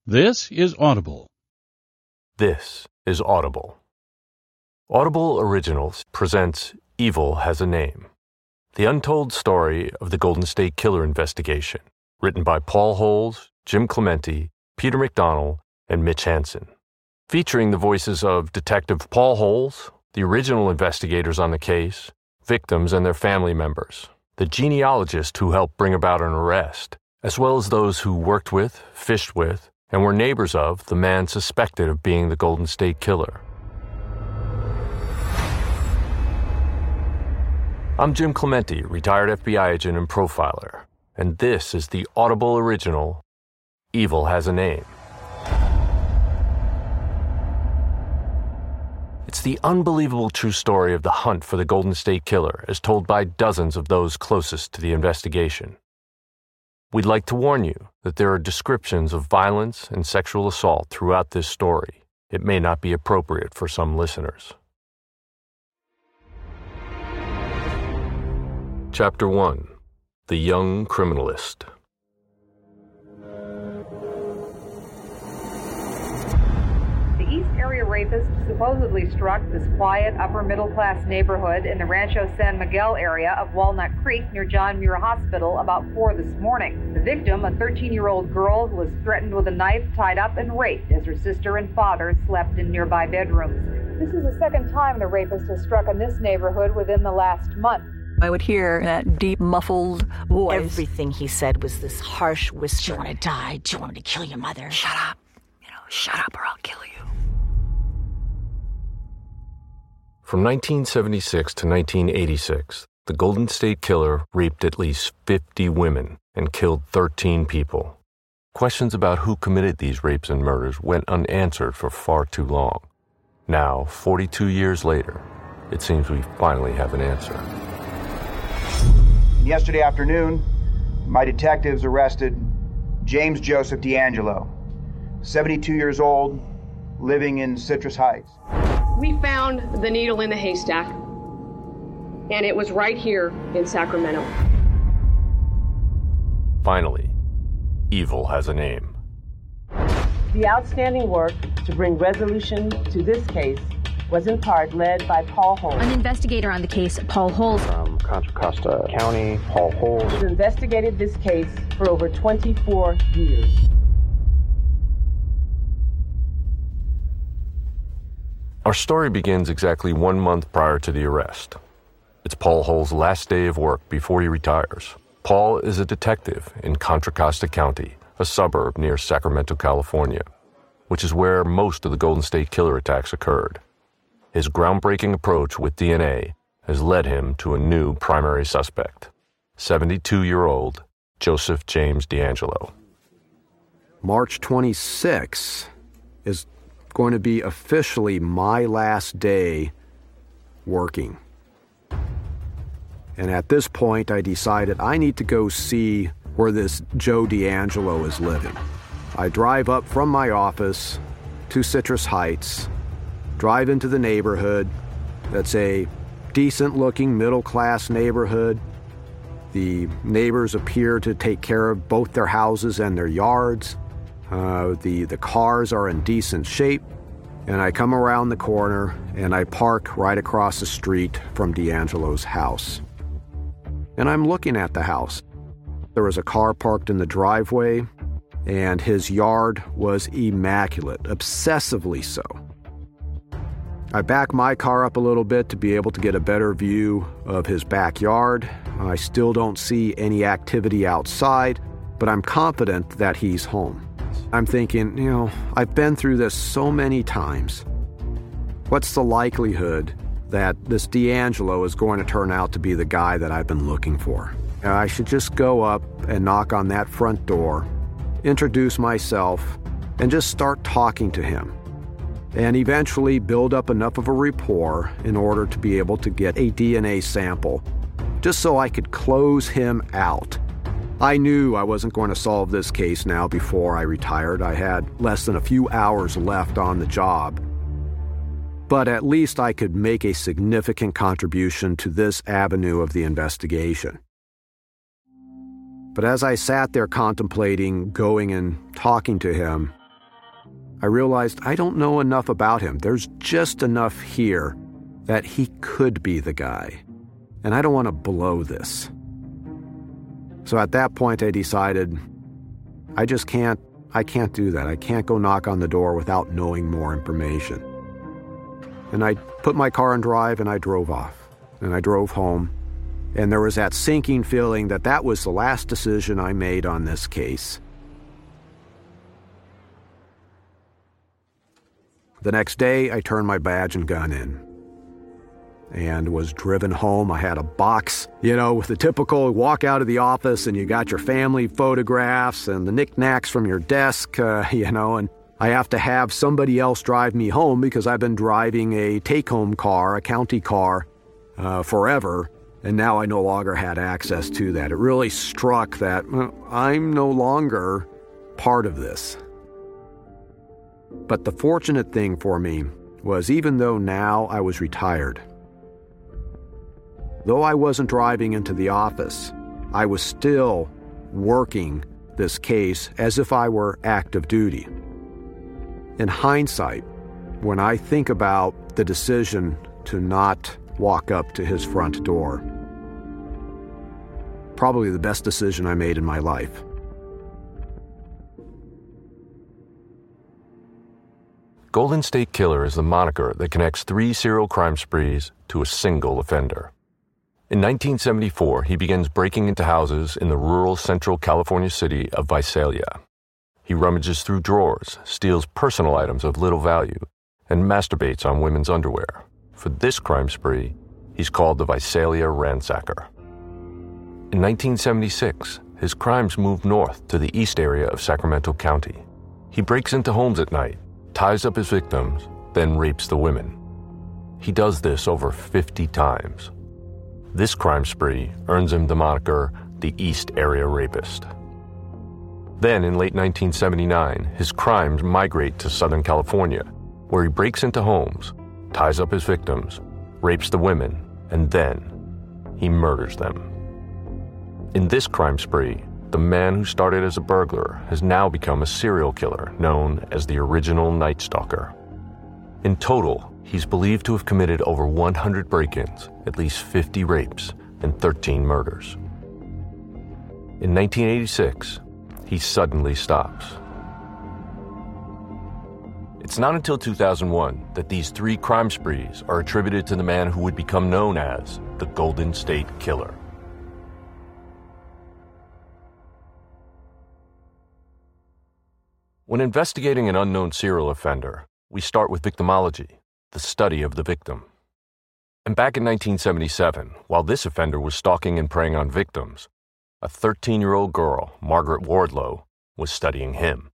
This is Audible. This is Audible. Audible Originals presents Evil Has a Name, the untold story of the Golden State Killer investigation, written by Paul Holes, Jim Clemente, Peter McDonnell, and Mitch Hansen. Featuring the voices of Detective Paul Holes, the original investigators on the case, victims and their family members, the genealogist who helped bring about an arrest, as well as those who worked with, fished with, and were neighbors of the man suspected of being the Golden State Killer. I'm Jim Clemente, retired FBI agent and profiler, and this is the Audible original, Evil Has a Name. It's the unbelievable true story of the hunt for the Golden State Killer as told by dozens of those closest to the investigation. We'd like to warn you that there are descriptions of violence and sexual assault throughout this story. It may not be appropriate for some listeners. Chapter 1. The Young Criminalist. The East Area rapist supposedly struck this quiet, upper-middle-class neighborhood in the Rancho San Miguel area of Walnut Creek near John Muir Hospital about 4 this morning. The victim, a 13-year-old girl who was threatened with a knife, tied up, and raped as her sister and father slept in nearby bedrooms. This is the second time the rapist has struck in this neighborhood within the last month. I would hear that deep, muffled voice. Everything he said was this harsh whisper. Do you want to die? Do you want me to kill your mother? Shut up. Shut up or I'll kill you. From 1976 to 1986, the Golden State Killer raped at least 50 women and killed 13 people. Questions about who committed these rapes and murders went unanswered for far too long. Now, 42 years later, it seems we finally have an answer. Yesterday afternoon, my detectives arrested James Joseph D'Angelo, 72 years old, living in Citrus Heights. We found the needle in the haystack, and it was right here in Sacramento. Finally, evil has a name. The outstanding work to bring resolution to this case was in part led by Paul Holes. An investigator on the case, Paul Holes. From Contra Costa County, Paul Holes. Has investigated this case for over 24 years. Our story begins exactly 1 month prior to the arrest. It's Paul Holes' last day of work before he retires. Paul is a detective in Contra Costa County, a suburb near Sacramento, California, which is where most of the Golden State Killer attacks occurred. His groundbreaking approach with DNA has led him to a new primary suspect, 72-year-old Joseph James D'Angelo. March 26 is going to be officially my last day working. And at this point, I decided I need to go see where this Joe D'Angelo is living. I drive up from my office to Citrus Heights, drive into the neighborhood. That's a decent-looking, middle-class neighborhood. The neighbors appear to take care of both their houses and their yards. The cars are in decent shape, and I come around the corner and I park right across the street from D'Angelo's house. And I'm looking at the house. There was a car parked in the driveway, and his yard was immaculate, obsessively so. I back my car up a little bit to be able to get a better view of his backyard. I still don't see any activity outside, but I'm confident that he's home. I'm thinking, I've been through this so many times. What's the likelihood that this D'Angelo is going to turn out to be the guy that I've been looking for? I should just go up and knock on that front door, introduce myself, and just start talking to him. And eventually build up enough of a rapport in order to be able to get a DNA sample, just so I could close him out. I knew I wasn't going to solve this case now before I retired. I had less than a few hours left on the job. But at least I could make a significant contribution to this avenue of the investigation. But as I sat there contemplating going and talking to him, I realized I don't know enough about him. There's just enough here that he could be the guy. And I don't want to blow this. So at that point, I decided I can't do that. I can't go knock on the door without knowing more information. And I put my car in drive and I drove off. And I drove home. And there was that sinking feeling that that was the last decision I made on this case. The next day, I turned my badge and gun in and was driven home. I had a box, with the typical walk out of the office and you got your family photographs and the knickknacks from your desk, and I have to have somebody else drive me home because I've been driving a take-home car, a county car, forever, and now I no longer had access to that. It really struck that I'm no longer part of this. But the fortunate thing for me was even though now I was retired, though I wasn't driving into the office, I was still working this case as if I were active duty. In hindsight, when I think about the decision to not walk up to his front door, probably the best decision I made in my life. Golden State Killer is the moniker that connects 3 serial crime sprees to a single offender. In 1974, he begins breaking into houses in the rural central California city of Visalia. He rummages through drawers, steals personal items of little value, and masturbates on women's underwear. For this crime spree, he's called the Visalia Ransacker. In 1976, his crimes move north to the east area of Sacramento County. He breaks into homes at night, ties up his victims, then rapes the women. He does this over 50 times. This crime spree earns him the moniker the East Area Rapist. Then, in late 1979, his crimes migrate to Southern California, where he breaks into homes, ties up his victims, rapes the women, and then he murders them. In this crime spree, the man who started as a burglar has now become a serial killer known as the original Night Stalker. In total, he's believed to have committed over 100 break-ins, at least 50 rapes, and 13 murders. In 1986, he suddenly stops. It's not until 2001 that these 3 crime sprees are attributed to the man who would become known as the Golden State Killer. When investigating an unknown serial offender, we start with victimology, the study of the victim. And back in 1977, while this offender was stalking and preying on victims, a 13-year-old girl, Margaret Wardlow, was studying him.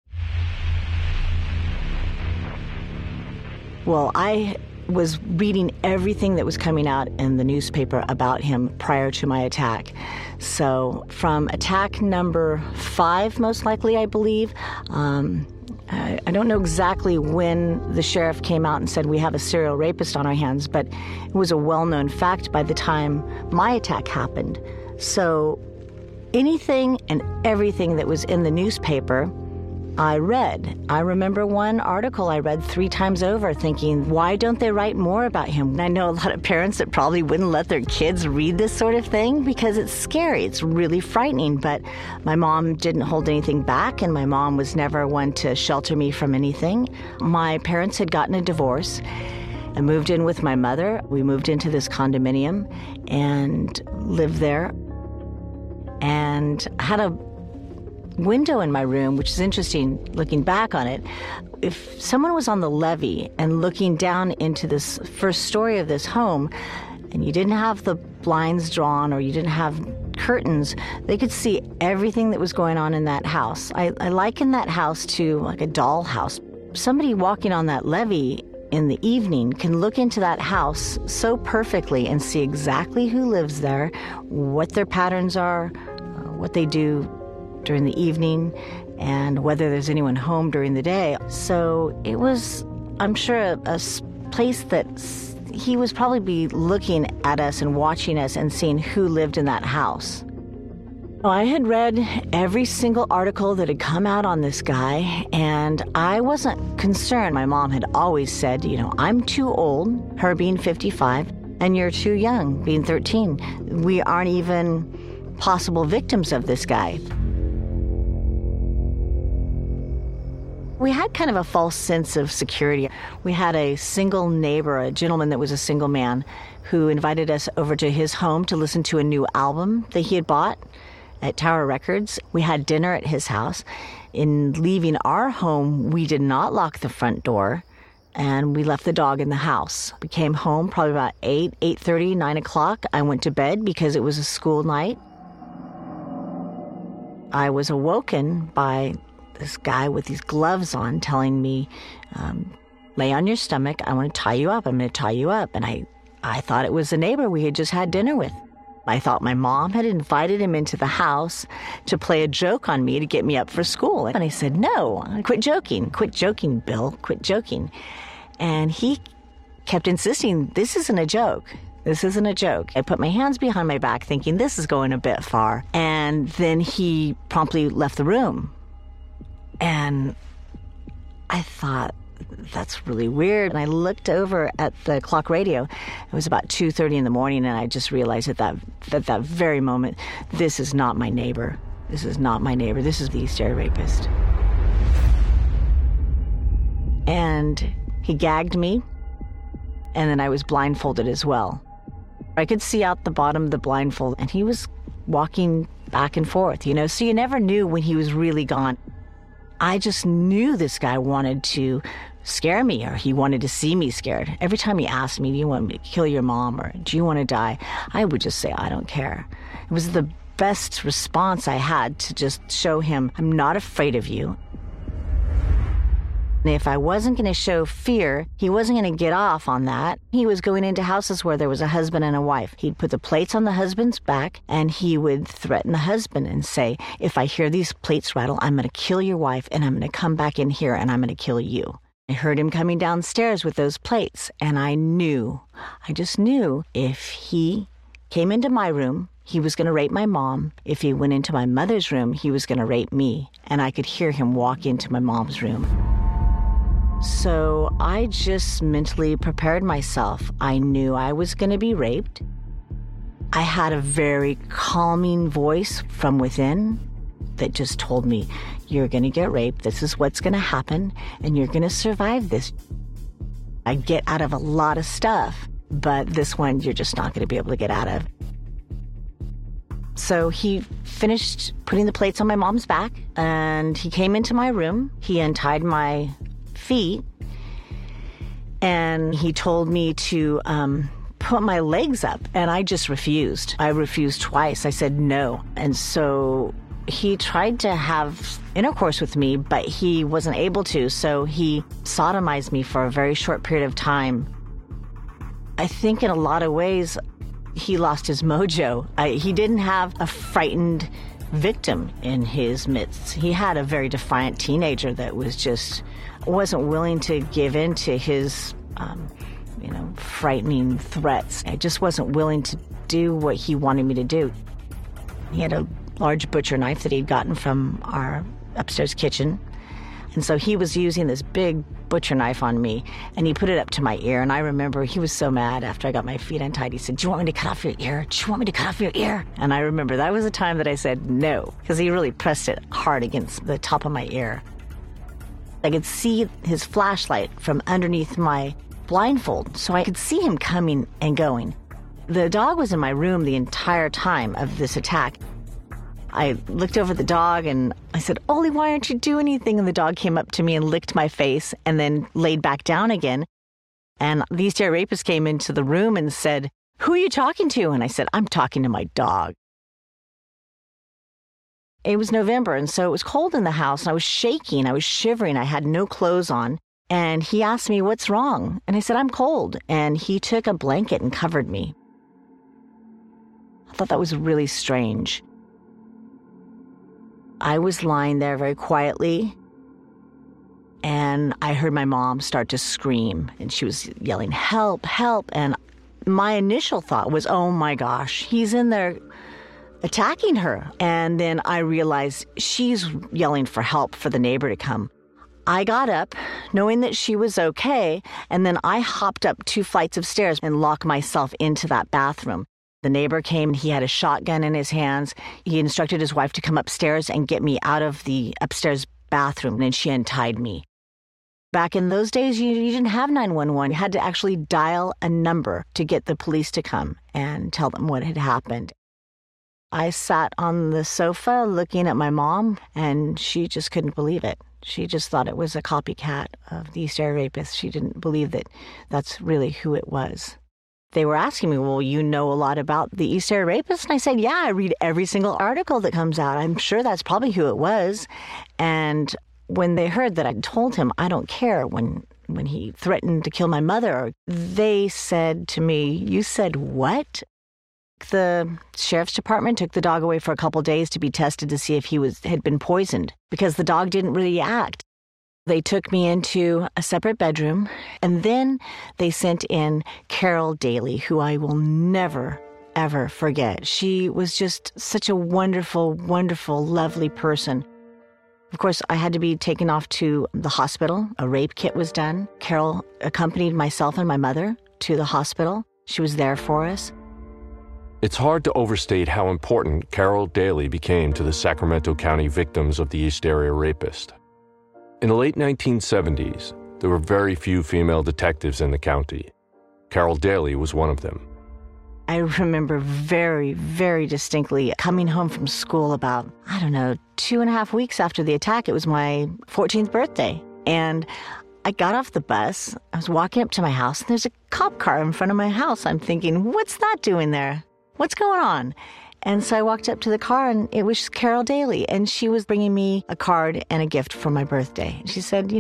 Well, I was reading everything that was coming out in the newspaper about him prior to my attack. So from attack number 5, most likely, I believe, I don't know exactly when the sheriff came out and said we have a serial rapist on our hands, but it was a well-known fact by the time my attack happened. So anything and everything that was in the newspaper, I read. I remember one article I read 3 times over thinking, why don't they write more about him? And I know a lot of parents that probably wouldn't let their kids read this sort of thing because it's scary. It's really frightening. But my mom didn't hold anything back, and my mom was never one to shelter me from anything. My parents had gotten a divorce. I moved in with my mother. We moved into this condominium and lived there. And had a window in my room, which is interesting looking back on it. If someone was on the levee and looking down into this first story of this home, and you didn't have the blinds drawn or you didn't have curtains, they could see everything that was going on in that house. I liken that house to like a doll house. Somebody walking on that levee in the evening can look into that house so perfectly and see exactly who lives there, what their patterns are, what they do during the evening, and whether there's anyone home during the day. So it was, I'm sure, a place that he was probably be looking at us and watching us and seeing who lived in that house. I had read every single article that had come out on this guy, and I wasn't concerned. My mom had always said, I'm too old, her being 55, and you're too young, being 13. We aren't even possible victims of this guy. We had kind of a false sense of security. We had a single neighbor, a gentleman that was a single man, who invited us over to his home to listen to a new album that he had bought at Tower Records. We had dinner at his house. In leaving our home, we did not lock the front door, and we left the dog in the house. We came home probably about 8:30, 9 o'clock. I went to bed because it was a school night. I was awoken by this guy with these gloves on telling me, lay on your stomach, I want to tie you up, I'm going to tie you up. And I thought it was a neighbor we had just had dinner with. I thought my mom had invited him into the house to play a joke on me to get me up for school. And I said, no, quit joking, Bill, quit joking. And he kept insisting, this isn't a joke. This isn't a joke. I put my hands behind my back thinking this is going a bit far. And then he promptly left the room. And I thought, that's really weird. And I looked over at the clock radio. It was about 2:30 in the morning, and I just realized at that very moment, this is not my neighbor. This is not my neighbor. This is the East Area Rapist. And he gagged me, and then I was blindfolded as well. I could see out the bottom of the blindfold, and he was walking back and forth, so you never knew when he was really gone. I just knew this guy wanted to scare me, or he wanted to see me scared. Every time he asked me, do you want me to kill your mom, or do you want to die? I would just say, I don't care. It was the best response I had to just show him, I'm not afraid of you. And if I wasn't going to show fear, he wasn't going to get off on that. He was going into houses where there was a husband and a wife. He'd put the plates on the husband's back, and he would threaten the husband and say, if I hear these plates rattle, I'm going to kill your wife, and I'm going to come back in here, and I'm going to kill you. I heard him coming downstairs with those plates, and I just knew if he came into my room, he was going to rape my mom. If he went into my mother's room, he was going to rape me, and I could hear him walk into my mom's room. So I just mentally prepared myself. I knew I was going to be raped. I had a very calming voice from within that just told me, you're going to get raped, this is what's going to happen, and you're going to survive this. I get out of a lot of stuff, but this one you're just not going to be able to get out of. So he finished putting the plates on my mom's back, and he came into my room. He untied my feet, and he told me to put my legs up, and I just refused. I refused twice. I said no. And so he tried to have intercourse with me, but he wasn't able to, so he sodomized me for a very short period of time. I think in a lot of ways, he lost his mojo. He didn't have a frightened victim in his midst. He had a very defiant teenager that wasn't willing to give in to his, frightening threats. I just wasn't willing to do what he wanted me to do. He had a large butcher knife that he'd gotten from our upstairs kitchen. And so he was using this big butcher knife on me, and he put it up to my ear. And I remember he was so mad after I got my feet untied. He said, do you want me to cut off your ear? Do you want me to cut off your ear? And I remember that was the time that I said no, because he really pressed it hard against the top of my ear. I could see his flashlight from underneath my blindfold, so I could see him coming and going. The dog was in my room the entire time of this attack. I looked over at the dog and I said, Ollie, why aren't you doing anything? And the dog came up to me and licked my face and then laid back down again. And the East Area Rapist came into the room and said, who are you talking to? And I said, I'm talking to my dog. It was November, and so it was cold in the house, and I was shaking, I was shivering, I had no clothes on. And he asked me, what's wrong? And I said, I'm cold. And he took a blanket and covered me. I thought that was really strange. I was lying there very quietly, and I heard my mom start to scream, and she was yelling, help, help. And my initial thought was, oh my gosh, he's in there attacking her. And then I realized she's yelling for help for the neighbor to come. I got up, knowing that she was okay, and then I hopped up 2 flights of stairs and locked myself into that bathroom. The neighbor came. He had a shotgun in his hands. He instructed his wife to come upstairs and get me out of the upstairs bathroom, and she untied me. Back in those days, you didn't have 911. You had to actually dial a number to get the police to come and tell them what had happened. I sat on the sofa looking at my mom, and she just couldn't believe it. She just thought it was a copycat of the East Area Rapist. She didn't believe that that's really who it was. They were asking me, well, you know a lot about the East Area Rapist? And I said, yeah, I read every single article that comes out. I'm sure that's probably who it was. And when they heard that I told him, I don't care, when he threatened to kill my mother, they said to me, you said what? The sheriff's department took the dog away for a couple days to be tested to see if he had been poisoned, because the dog didn't really act. They took me into a separate bedroom, and then they sent in Carol Daly, who I will never, ever forget. She was just such a wonderful, wonderful, lovely person. Of course, I had to be taken off to the hospital. A rape kit was done. Carol accompanied myself and my mother to the hospital. She was there for us. It's hard to overstate how important Carol Daly became to the Sacramento County victims of the East Area Rapist. In the late 1970s, there were very few female detectives in the county. Carol Daly was one of them. I remember very, very distinctly coming home from school about, 2.5 weeks after the attack. It was my 14th birthday. And I got off the bus. I was walking up to my house, and there's a cop car in front of my house. I'm thinking, what's that doing there? What's going on? And so I walked up to the car, and it was Carol Daly, and she was bringing me a card and a gift for my birthday. She said,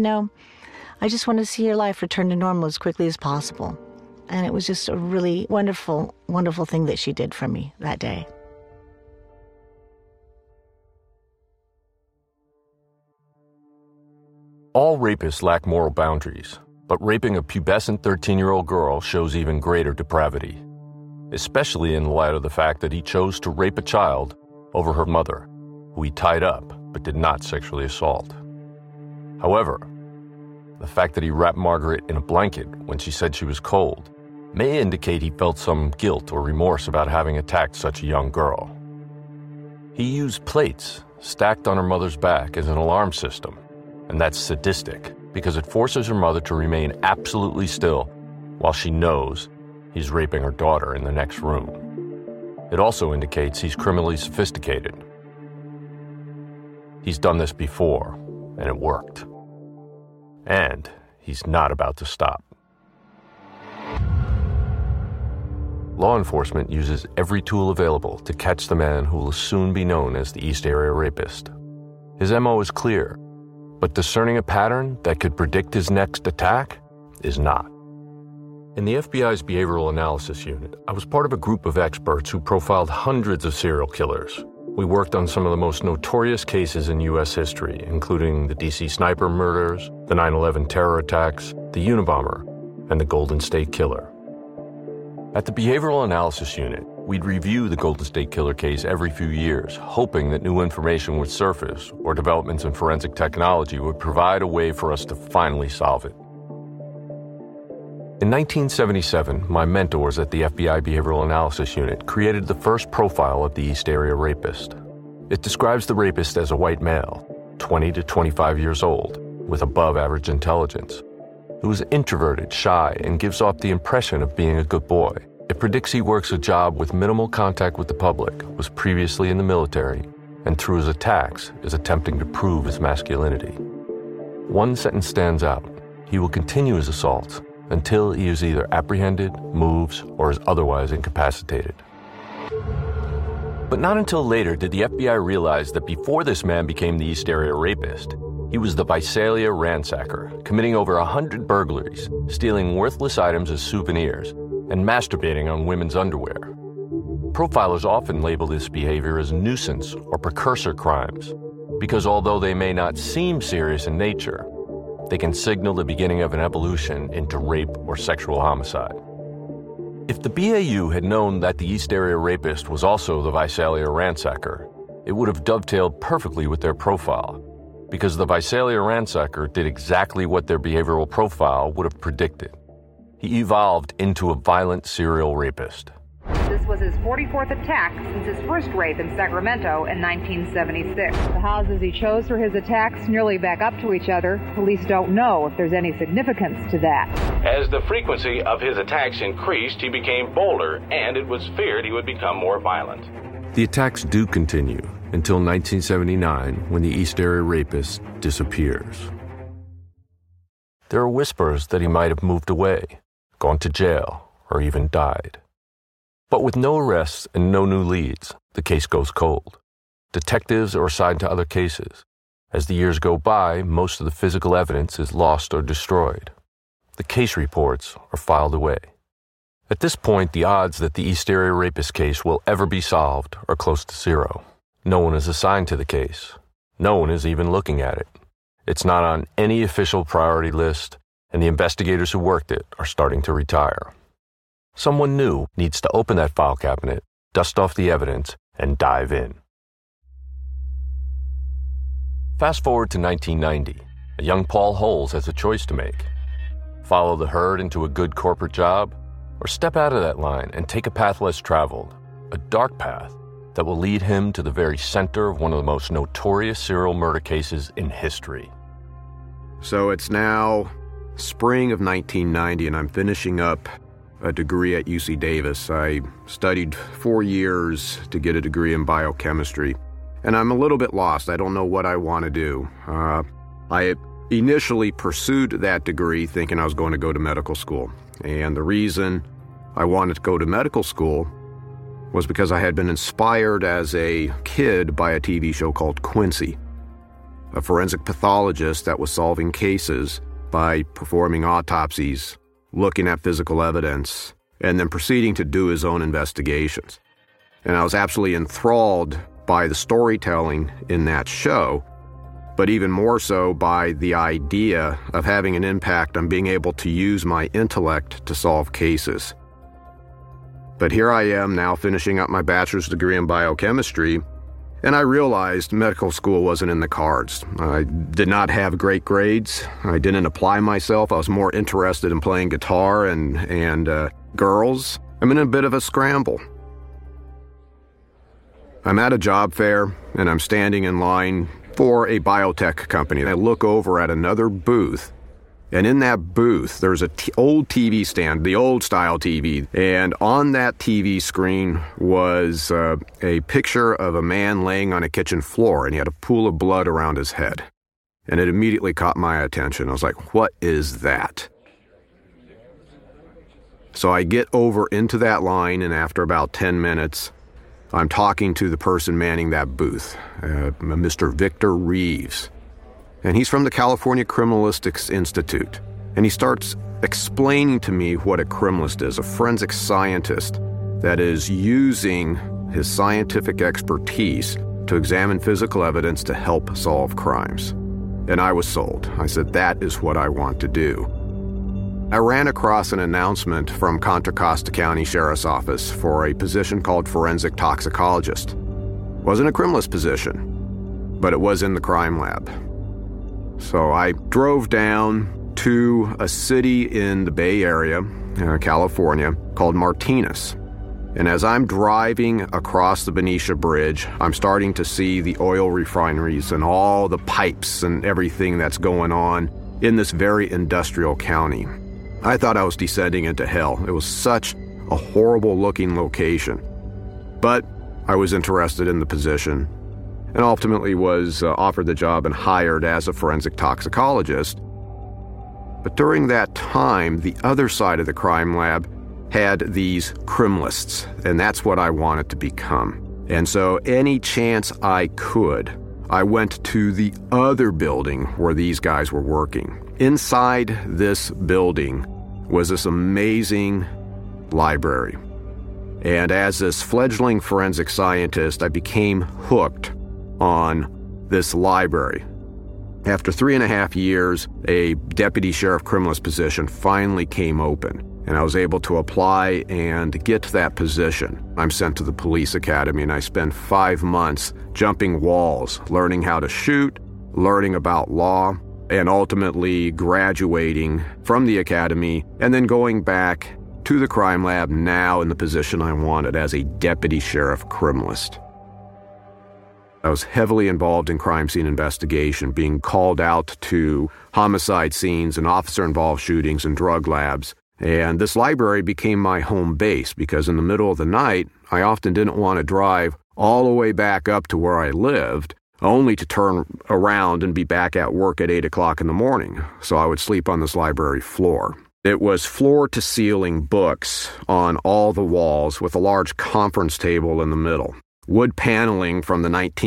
I just want to see your life return to normal as quickly as possible. And it was just a really wonderful, wonderful thing that she did for me that day. All rapists lack moral boundaries, but raping a pubescent 13-year-old girl shows even greater depravity, especially in light of the fact that he chose to rape a child over her mother, who he tied up but did not sexually assault. However, the fact that he wrapped Margaret in a blanket when she said she was cold may indicate he felt some guilt or remorse about having attacked such a young girl. He used plates stacked on her mother's back as an alarm system, and that's sadistic because it forces her mother to remain absolutely still while she knows he's raping her daughter in the next room. It also indicates he's criminally sophisticated. He's done this before, and it worked. And he's not about to stop. Law enforcement uses every tool available to catch the man who will soon be known as the East Area Rapist. His MO is clear, but discerning a pattern that could predict his next attack is not. In the FBI's Behavioral Analysis Unit, I was part of a group of experts who profiled hundreds of serial killers. We worked on some of the most notorious cases in U.S. history, including the D.C. sniper murders, the 9/11 terror attacks, the Unabomber, and the Golden State Killer. At the Behavioral Analysis Unit, we'd review the Golden State Killer case every few years, hoping that new information would surface or developments in forensic technology would provide a way for us to finally solve it. In 1977, my mentors at the FBI Behavioral Analysis Unit created the first profile of the East Area Rapist. It describes the rapist as a white male, 20 to 25 years old, with above-average intelligence, who is introverted, shy, and gives off the impression of being a good boy. It predicts he works a job with minimal contact with the public, was previously in the military, and through his attacks is attempting to prove his masculinity. One sentence stands out: he will continue his assaults until he is either apprehended, moves, or is otherwise incapacitated. But not until later did the FBI realize that before this man became the East Area Rapist, he was the Visalia ransacker, committing over 100 burglaries, stealing worthless items as souvenirs, and masturbating on women's underwear. Profilers often label this behavior as nuisance or precursor crimes, because although they may not seem serious in nature, they can signal the beginning of an evolution into rape or sexual homicide. If the BAU had known that the East Area Rapist was also the Visalia ransacker, it would have dovetailed perfectly with their profile, because the Visalia ransacker did exactly what their behavioral profile would have predicted. He evolved into a violent serial rapist. This was his 44th attack since his first rape in Sacramento in 1976. The houses he chose for his attacks nearly back up to each other. Police don't know if there's any significance to that. As the frequency of his attacks increased, he became bolder, and it was feared he would become more violent. The attacks do continue until 1979, when the East Area Rapist disappears. There are whispers that he might have moved away, gone to jail, or even died. But with no arrests and no new leads, the case goes cold. Detectives are assigned to other cases. As the years go by, most of the physical evidence is lost or destroyed. The case reports are filed away. At this point, the odds that the East Area Rapist case will ever be solved are close to zero. No one is assigned to the case. No one is even looking at it. It's not on any official priority list, and the investigators who worked it are starting to retire. Someone new needs to open that file cabinet, dust off the evidence, and dive in. Fast forward to 1990. A young Paul Holes has a choice to make. Follow the herd into a good corporate job, or step out of that line and take a path less traveled, a dark path that will lead him to the very center of one of the most notorious serial murder cases in history. So it's now spring of 1990, and I'm finishing up a degree at UC Davis. I studied 4 years to get a degree in biochemistry, and I'm a little bit lost. I don't know what I want to do. I initially pursued that degree thinking I was going to go to medical school, and the reason I wanted to go to medical school was because I had been inspired as a kid by a TV show called Quincy, a forensic pathologist that was solving cases by performing autopsies, looking at physical evidence, and then proceeding to do his own investigations. And I was absolutely enthralled by the storytelling in that show, but even more so by the idea of having an impact on being able to use my intellect to solve cases. But here I am now finishing up my bachelor's degree in biochemistry, and I realized medical school wasn't in the cards. I did not have great grades. I didn't apply myself. I was more interested in playing guitar and girls. I'm in a bit of a scramble. I'm at a job fair, and I'm standing in line for a biotech company. I look over at another booth, and in that booth, there's an old TV stand, the old style TV, and on that TV screen was a picture of a man laying on a kitchen floor, and he had a pool of blood around his head. And it immediately caught my attention. I was like, what is that? So I get over into that line, and after about 10 minutes, I'm talking to the person manning that booth, Mr. Victor Reeves. And he's from the California Criminalistics Institute. And he starts explaining to me what a criminalist is, a forensic scientist that is using his scientific expertise to examine physical evidence to help solve crimes. And I was sold. I said, that is what I want to do. I ran across an announcement from Contra Costa County Sheriff's Office for a position called forensic toxicologist. Wasn't a criminalist position, but it was in the crime lab. So I drove down to a city in the Bay Area, California, called Martinez. And as I'm driving across the Benicia Bridge, I'm starting to see the oil refineries and all the pipes and everything that's going on in this very industrial county. I thought I was descending into hell. It was such a horrible-looking location. But I was interested in the position, and ultimately was offered the job and hired as a forensic toxicologist. But during that time, the other side of the crime lab had these criminalists, and that's what I wanted to become. And so any chance I could, I went to the other building where these guys were working. Inside this building was this amazing library. And as this fledgling forensic scientist, I became hooked on this library. After 3.5 years, a deputy sheriff criminalist position finally came open, and I was able to apply and get to that position. I'm sent to the police academy, and I spend 5 months jumping walls, learning how to shoot, learning about law, and ultimately graduating from the academy and then going back to the crime lab, now in the position I wanted as a deputy sheriff criminalist. I was heavily involved in crime scene investigation, being called out to homicide scenes and officer-involved shootings and drug labs. And this library became my home base because in the middle of the night, I often didn't want to drive all the way back up to where I lived, only to turn around and be back at work at 8 o'clock in the morning. So I would sleep on this library floor. It was floor-to-ceiling books on all the walls with a large conference table in the middle. Wood paneling from the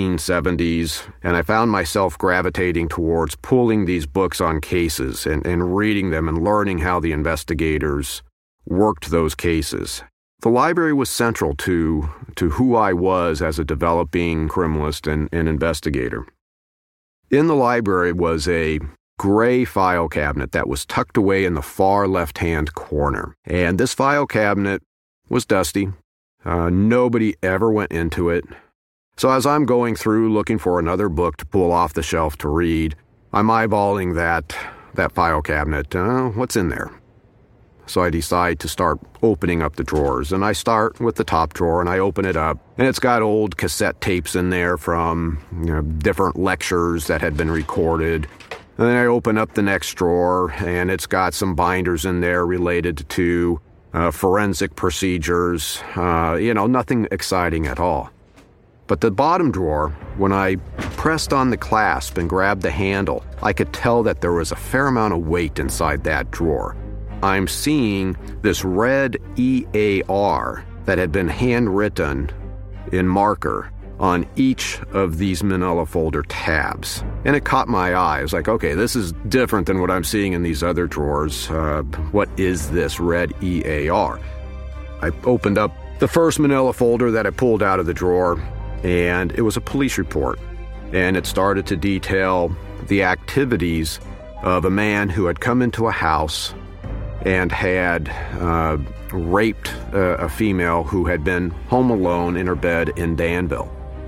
1970s, and I found myself gravitating towards pulling these books on cases and reading them and learning how the investigators worked those cases. The library was central to who I was as a developing criminalist and investigator. In the library was a gray file cabinet that was tucked away in the far left-hand corner. And this file cabinet was dusty. Nobody ever went into it. So as I'm going through looking for another book to pull off the shelf to read, I'm eyeballing that file cabinet. What's in there? So I decide to start opening up the drawers. And I start with the top drawer and I open it up. And it's got old cassette tapes in there from different lectures that had been recorded. And then I open up the next drawer and it's got some binders in there related to forensic procedures, nothing exciting at all. But the bottom drawer, when I pressed on the clasp and grabbed the handle, I could tell that there was a fair amount of weight inside that drawer. I'm seeing this red EAR that had been handwritten in marker on each of these manila folder tabs. And it caught my eye. I was like, okay, this is different than what I'm seeing in these other drawers. What is this red EAR? I opened up the first manila folder that I pulled out of the drawer, and it was a police report. And it started to detail the activities of a man who had come into a house and had raped a female who had been home alone in her bed in Danville.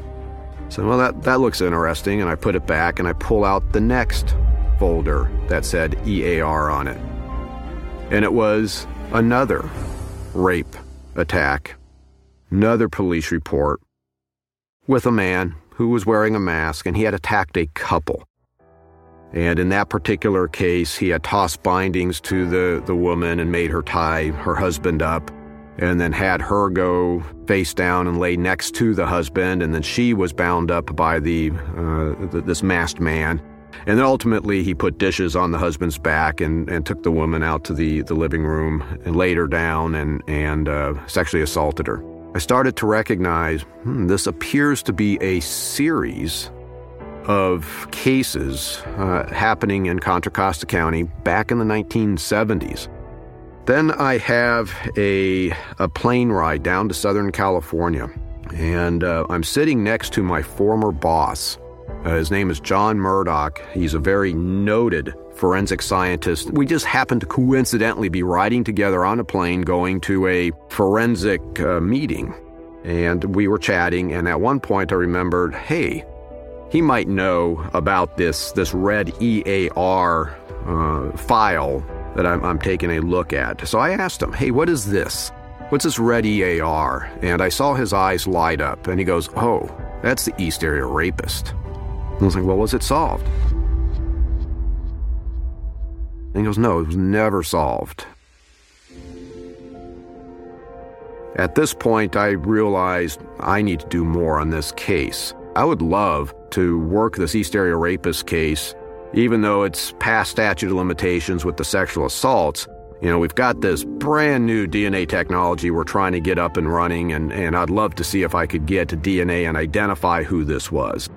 So, well, that looks interesting, and I put it back, and I pull out the next folder that said EAR on it. And it was another rape attack, another police report with a man who was wearing a mask, and he had attacked a couple. And in that particular case, he had tossed bindings to the woman and made her tie her husband up, and then had her go face down and lay next to the husband, and then she was bound up by this masked man. And then ultimately he put dishes on the husband's back and took the woman out to the living room and laid her down and sexually assaulted her. I started to recognize, this appears to be a series of cases happening in Contra Costa County back in the 1970s. Then I have a plane ride down to Southern California, and I'm sitting next to my former boss. His name is John Murdoch. He's a very noted forensic scientist. We just happened to coincidentally be riding together on a plane going to a forensic meeting, and we were chatting, and at one point I remembered, hey, he might know about this red EAR file that I'm taking a look at. So I asked him, hey, what is this? What's this red EAR? And I saw his eyes light up, and he goes, oh, that's the East Area Rapist. And I was like, well, was it solved? And he goes, no, it was never solved. At this point, I realized I need to do more on this case. I would love to work this East Area Rapist case, even though it's past statute of limitations with the sexual assaults. We've got this brand new DNA technology we're trying to get up and running, and I'd love to see if I could get to DNA and identify who this was.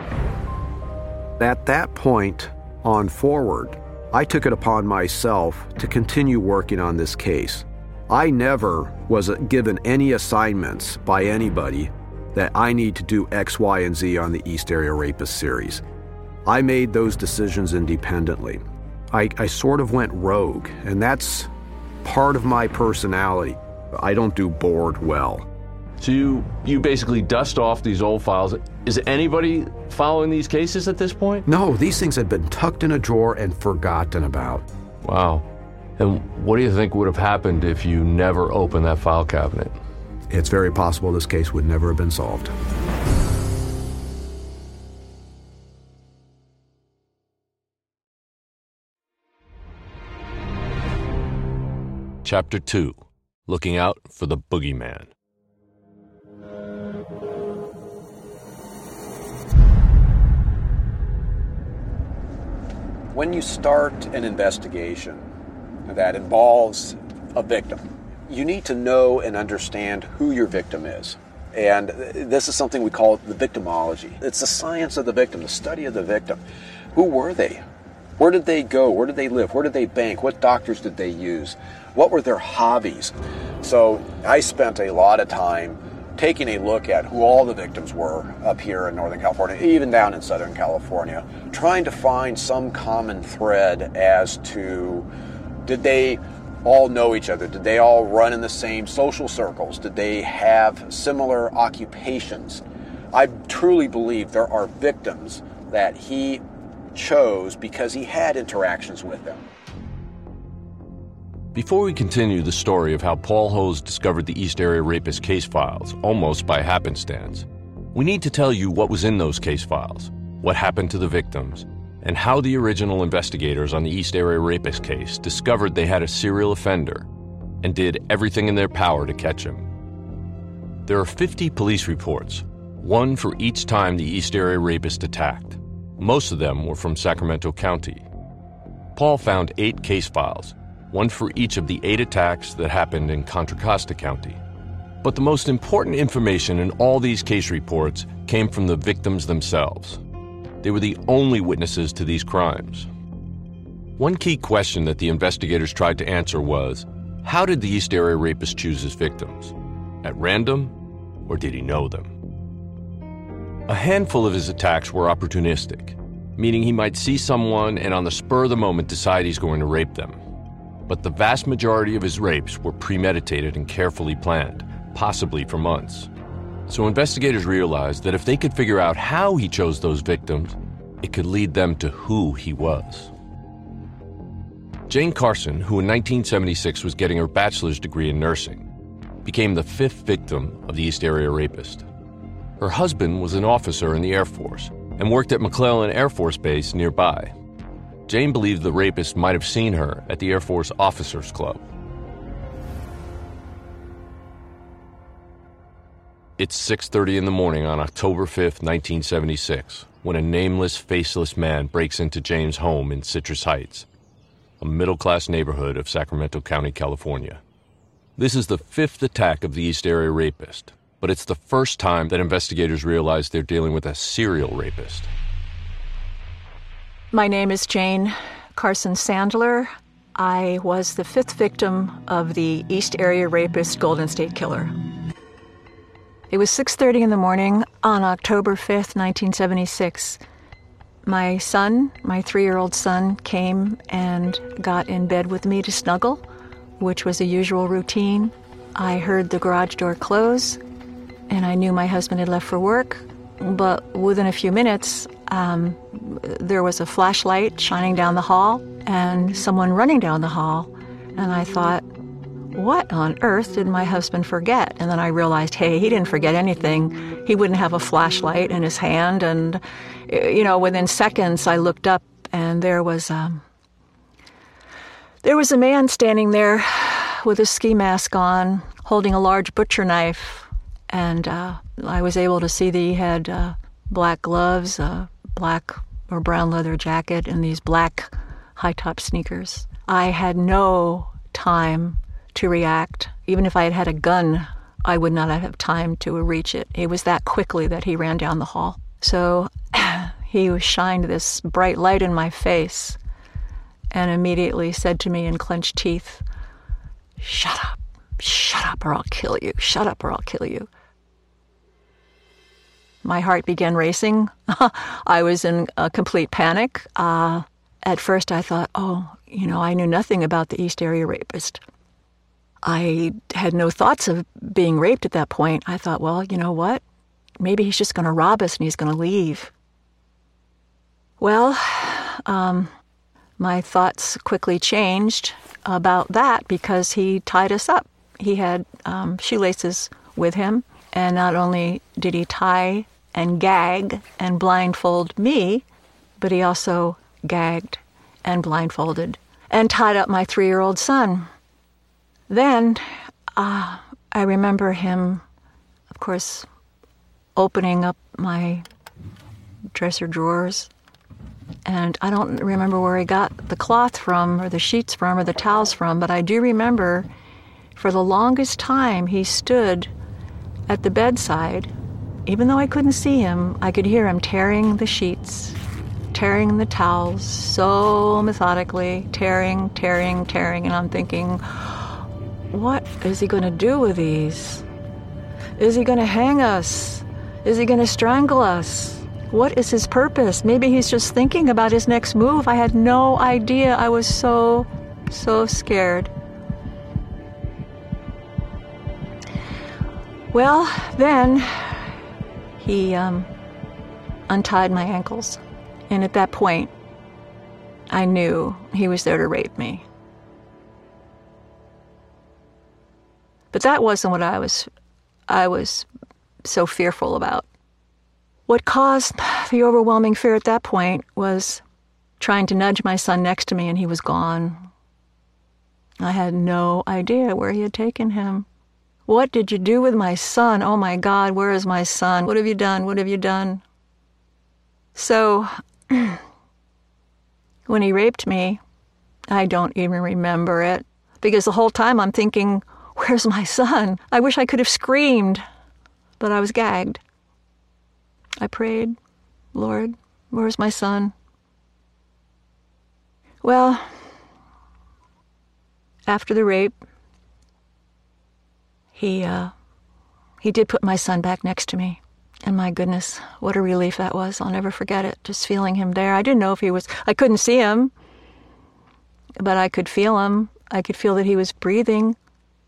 At that point on forward, I took it upon myself to continue working on this case. I never was given any assignments by anybody that I need to do X, Y, and Z on the East Area Rapist series. I made those decisions independently. I sort of went rogue, and that's part of my personality. I don't do bored well. So you basically dust off these old files. Is anybody following these cases at this point? No, these things had been tucked in a drawer and forgotten about. Wow. And what do you think would have happened if you never opened that file cabinet? It's very possible this case would never have been solved. Chapter 2, Looking Out for the Boogeyman. When you start an investigation that involves a victim, you need to know and understand who your victim is. And this is something we call the victimology. It's the science of the victim, the study of the victim. Who were they? Where did they go? Where did they live? Where did they bank? What doctors did they use? What were their hobbies? So I spent a lot of time taking a look at who all the victims were up here in Northern California, even down in Southern California, trying to find some common thread as to, did they all know each other? Did they all run in the same social circles? Did they have similar occupations? I truly believe there are victims that he chose because he had interactions with them. Before we continue the story of how Paul Holes discovered the East Area Rapist case files, almost by happenstance, we need to tell you what was in those case files, what happened to the victims, and how the original investigators on the East Area Rapist case discovered they had a serial offender and did everything in their power to catch him. There are 50 police reports, one for each time the East Area Rapist attacked. Most of them were from Sacramento County. Paul found 8 case files, one for each of the 8 attacks that happened in Contra Costa County. But the most important information in all these case reports came from the victims themselves. They were the only witnesses to these crimes. One key question that the investigators tried to answer was, how did the East Area Rapist choose his victims? At random, or did he know them? A handful of his attacks were opportunistic, meaning he might see someone and on the spur of the moment decide he's going to rape them. But the vast majority of his rapes were premeditated and carefully planned, possibly for months. So investigators realized that if they could figure out how he chose those victims, it could lead them to who he was. Jane Carson, who in 1976 was getting her bachelor's degree in nursing, became the 5th victim of the East Area Rapist. Her husband was an officer in the Air Force and worked at McClellan Air Force Base nearby. Jane believed the rapist might have seen her at the Air Force Officers Club. It's 6:30 in the morning on October 5th, 1976, when a nameless, faceless man breaks into Jane's home in Citrus Heights, a middle-class neighborhood of Sacramento County, California. This is the 5th attack of the East Area Rapist, but it's the first time that investigators realize they're dealing with a serial rapist. My name is Jane Carson Sandler. I was the 5th victim of the East Area Rapist Golden State Killer. It was 6:30 in the morning on October 5th, 1976. My son, my 3-year-old son, came and got in bed with me to snuggle, which was a usual routine. I heard the garage door close, and I knew my husband had left for work. But within a few minutes, there was a flashlight shining down the hall and someone running down the hall. And I thought, what on earth did my husband forget? And then I realized, hey, he didn't forget anything. He wouldn't have a flashlight in his hand. And, within seconds, I looked up and there was a man standing there with a ski mask on, holding a large butcher knife. And I was able to see that he had black gloves, a black or brown leather jacket, and these black high-top sneakers. I had no time to react. Even if I had had a gun, I would not have time to reach it. It was that quickly that he ran down the hall. So he shined this bright light in my face and immediately said to me in clenched teeth, "Shut up or I'll kill you. Shut up or I'll kill you." My heart began racing. I was in a complete panic. At first I thought, I knew nothing about the East Area Rapist. I had no thoughts of being raped at that point. I thought, well, you know what? Maybe he's just going to rob us and he's going to leave. Well, my thoughts quickly changed about that because he tied us up. He had shoelaces with him, and not only did he tie and gag and blindfold me, but he also gagged and blindfolded and tied up my 3-year-old son. Then I remember him, of course, opening up my dresser drawers, and I don't remember where he got the cloth from or the sheets from or the towels from, but I do remember for the longest time he stood at the bedside. Even though I couldn't see him, I could hear him tearing the sheets, tearing the towels so methodically, tearing, and I'm thinking, what is he going to do with these? Is he going to hang us? Is he going to strangle us? What is his purpose? Maybe he's just thinking about his next move. I had no idea. I was so scared. Well, then he untied my ankles. And at that point, I knew he was there to rape me. But that wasn't what I was so fearful about. What caused the overwhelming fear at that point was trying to nudge my son next to me, and he was gone. I had no idea where he had taken him. What did you do with my son? Oh my God, where is my son? What have you done? What have you done? So, when he raped me, I don't even remember it, because the whole time I'm thinking, where's my son? I wish I could have screamed, but I was gagged. I prayed, Lord, where's my son? Well, after the rape, he did put my son back next to me. And my goodness, what a relief that was. I'll never forget it, just feeling him there. I didn't know if I couldn't see him, but I could feel him. I could feel that he was breathing.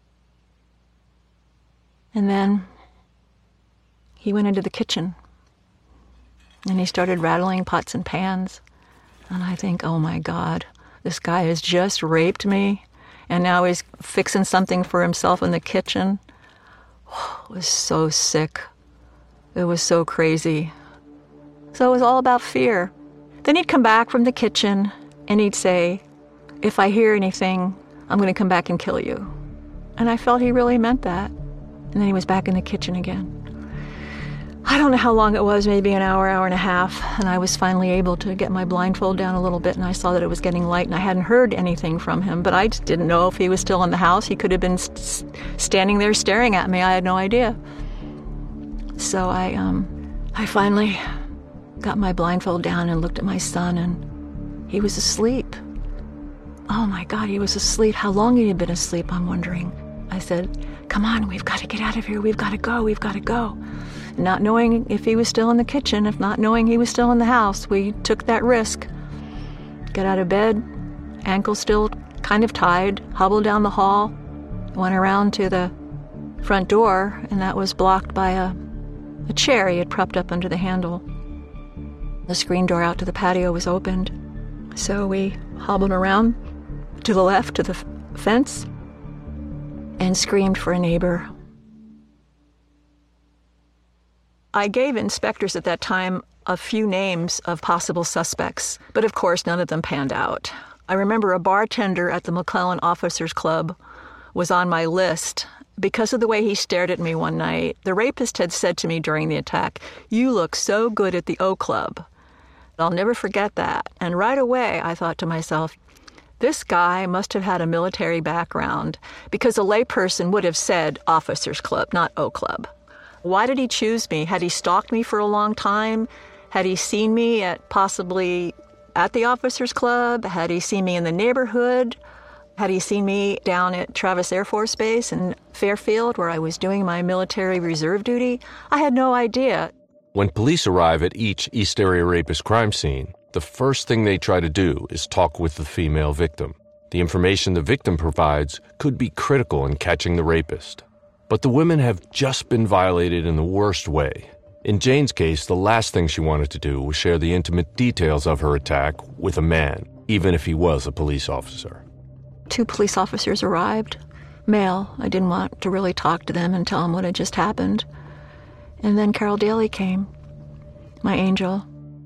And then he went into the kitchen and he started rattling pots and pans. And I think, oh my God, this guy has just raped me, and now he's fixing something for himself in the kitchen. It was so sick. It was so crazy. So it was all about fear. Then he'd come back from the kitchen and he'd say, if I hear anything, I'm going to come back and kill you. And I felt he really meant that. And then he was back in the kitchen again. I don't know how long it was, maybe an hour, hour and a half, and I was finally able to get my blindfold down a little bit, and I saw that it was getting light, and I hadn't heard anything from him, but I just didn't know if he was still in the house. He could have been standing there staring at me. I had no idea. So I finally got my blindfold down and looked at my son, and he was asleep. Oh my God, he was asleep. How long had he been asleep, I'm wondering. I said, come on, we've got to get out of here. We've got to go. Not knowing if he was still in the kitchen, if not knowing he was still in the house, we took that risk. Get out of bed, ankles still kind of tied, hobbled down the hall, went around to the front door, and that was blocked by a chair he had propped up under the handle. The screen door out to the patio was opened, so we hobbled around to the left to the fence and screamed for a neighbor. I gave inspectors at that time a few names of possible suspects, but of course none of them panned out. I remember a bartender at the McClellan Officers Club was on my list because of the way he stared at me one night. The rapist had said to me during the attack, "You look so good at the O Club." I'll never forget that. And right away I thought to myself, this guy must have had a military background, because a layperson would have said Officers Club, not O Club. Why did he choose me? Had he stalked me for a long time? Had he seen me possibly at the Officers Club? Had he seen me in the neighborhood? Had he seen me down at Travis Air Force Base in Fairfield, where I was doing my military reserve duty? I had no idea. When police arrive at each East Area Rapist crime scene, the first thing they try to do is talk with the female victim. The information the victim provides could be critical in catching the rapist. But the women have just been violated in the worst way. In Jane's case, the last thing she wanted to do was share the intimate details of her attack with a man, even if he was a police officer. 2 police officers arrived, male. I didn't want to really talk to them and tell them what had just happened. And then Carol Daly came, my angel.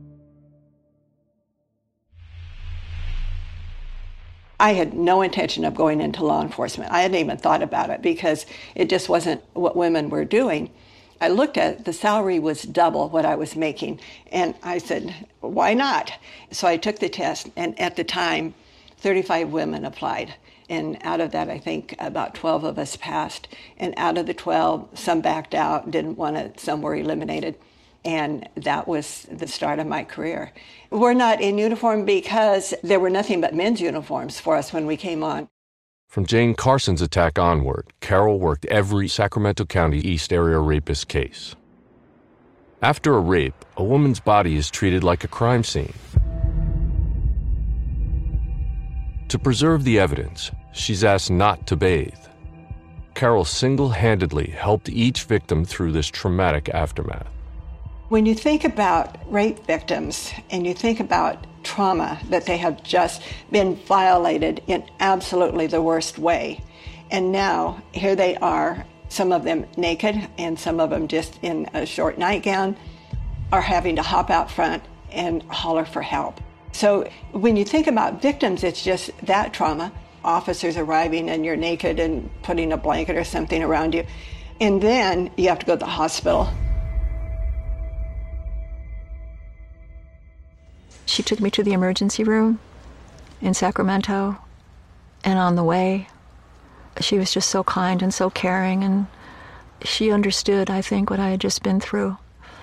I had no intention of going into law enforcement. I hadn't even thought about it because it just wasn't what women were doing. I looked at the salary was double what I was making, and I said, why not? So I took the test, and at the time, 35 women applied. And out of that, I think about 12 of us passed. And out of the 12, some backed out, didn't want it, some were eliminated. And that was the start of my career. We're not in uniform because there were nothing but men's uniforms for us when we came on. From Jane Carson's attack onward, Carol worked every Sacramento County East Area Rapist case. After a rape, a woman's body is treated like a crime scene. To preserve the evidence, she's asked not to bathe. Carol single-handedly helped each victim through this traumatic aftermath. When you think about rape victims and you think about trauma, that they have just been violated in absolutely the worst way, and now here they are, some of them naked and some of them just in a short nightgown, are having to hop out front and holler for help. So when you think about victims, it's just that trauma. Officers arriving and you're naked and putting a blanket or something around you. And then you have to go to the hospital. She took me to the emergency room in Sacramento, and on the way, she was just so kind and so caring, and she understood, I think, what I had just been through.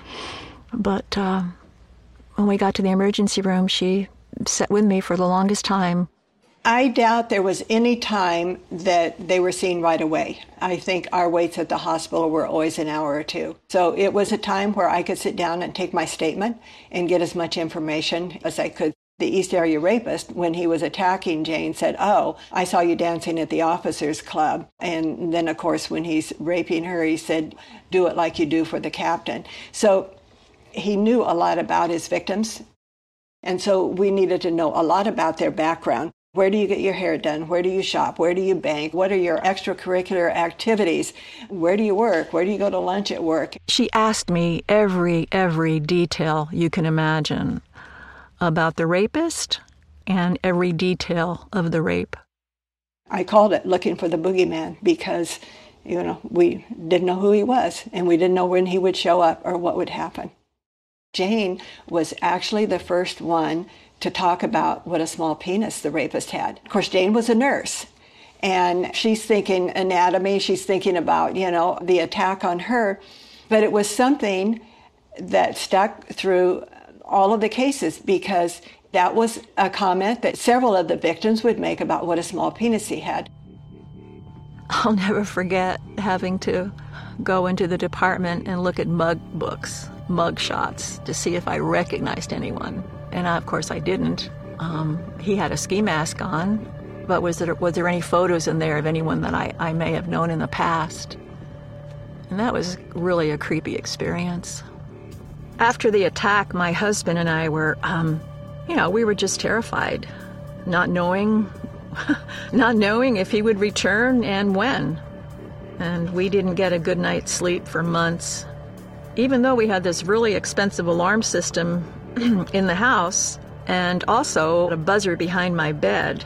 But when we got to the emergency room, she sat with me for the longest time. I doubt there was any time that they were seen right away. I think our waits at the hospital were always an hour or two. So it was a time where I could sit down and take my statement and get as much information as I could. The East Area Rapist, when he was attacking Jane, said, "Oh, I saw you dancing at the officers' club." And then, of course, when he's raping her, he said, "Do it like you do for the captain." So he knew a lot about his victims. And so we needed to know a lot about their background. Where do you get your hair done? Where do you shop? Where do you bank? What are your extracurricular activities? Where do you work? Where do you go to lunch at work? She asked me every detail you can imagine about the rapist and every detail of the rape. I called it looking for the boogeyman because, we didn't know who he was and we didn't know when he would show up or what would happen. Jane was actually the first one to talk about what a small penis the rapist had. Of course, Jane was a nurse, and she's thinking anatomy, she's thinking about, the attack on her, but it was something that stuck through all of the cases because that was a comment that several of the victims would make about what a small penis he had. I'll never forget having to go into the department and look at mug shots, to see if I recognized anyone. And of course I didn't. He had a ski mask on, but was there any photos in there of anyone that I may have known in the past? And that was really a creepy experience. After the attack, my husband and I were, we were just terrified, not knowing if he would return and when. And we didn't get a good night's sleep for months. Even though we had this really expensive alarm system in the house, and also a buzzer behind my bed.